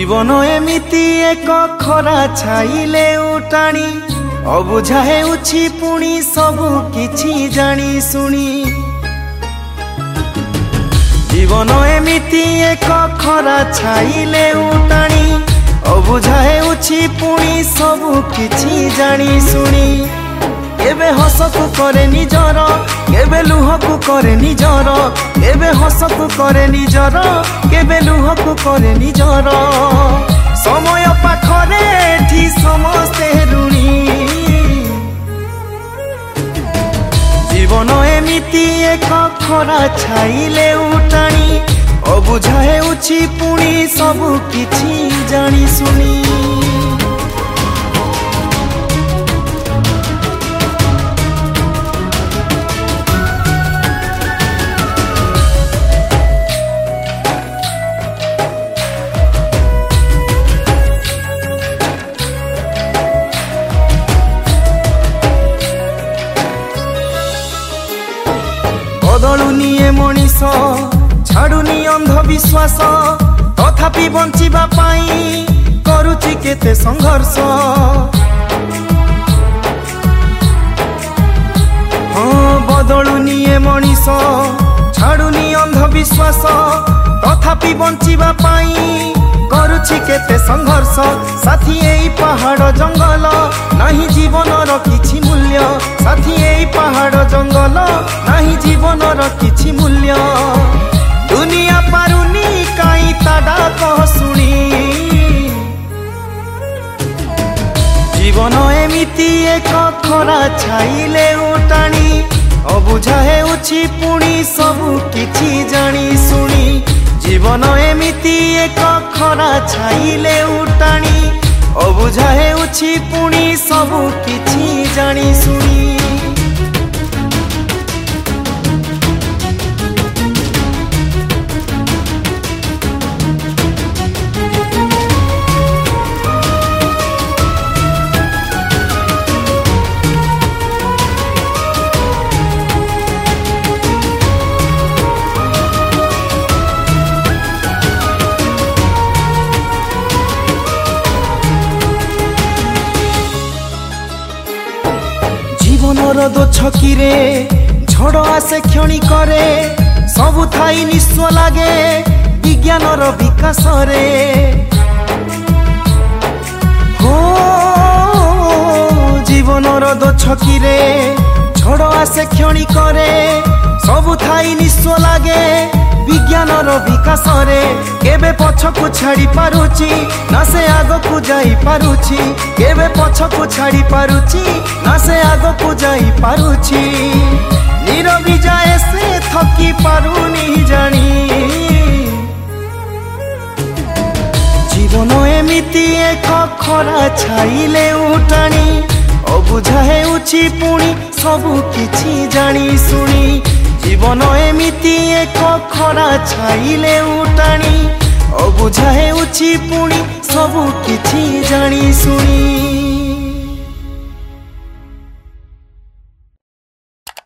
जीवन एमिति एक खरा छाइले उटाणी अबुझा हेउछि पुणी सबु किछि जानी सुनी। जीवन एमिति एक खरा छाइले उटाणी अबुझा हेउछि पुणी सबु किछि जानी सुनी। केबे हसकु करे निजर केबे लुहकु करे निजर, केबे हसकु करे निजर केबे लुहकु करे निजर। समय पाखरे एठी समस्ते ऋणी। जीवन एमिति एक खरा छाइले उटाणी अबुझा हेउछि पुणी सबु किछि जानी सुनी। बदलुनी ए मनीष छाड़ुनी अंधविश्वास तथापि बंचिबा पाई करुछि केते संघर्ष। हाँ बदलुनी ए मनीष छाड़ुनी अंधविश्वास तथापि बंचिबा पाई करुछि केते संघर्ष। साथी एई पहाड़ जंगल नाही जीवनर किछि मूल्य, साथी एई पहाड़ जंगल नाही जीवनर किछि मूल्य। दुनिया पारुनी काई ताडा कह सुनी। जीवन एमिति एक खरा छाइले उटाणी अबुझा हेउछि पुणी सबु किछि जानी सुनी। जीवन एमिति एक खरा छाइले उटाणी अबुझा हेउछि पुणी सबु किछि जानी सुनी। जीवनर दो छकीरे झड़ आसे क्षणी करे सबु थाई निस्व लागे विज्ञानर विकास रे। हो जीवनर दो छकीरे झड़ आसे क्षणी करे सबु थाई निस्व लागे विज्ञानर विकास रे। केबे पछकु छाड़ी पारुछि ना से आगकु जाई पारुछि, केबे पछकु छाड़ी पारुछि ना से आगकु जाई पारुछि। नीरवी जाए से थकी पारुनी जानी। जीवन एमिति एक खरा छाइले उटाणी अबुझा हेउछि पुणी सबु किछि जानी सुनी। जीवन एमिति एक खरा छाइले उटाणी अबुझा हेउछि पुणी सबु किछि जानी सुनी।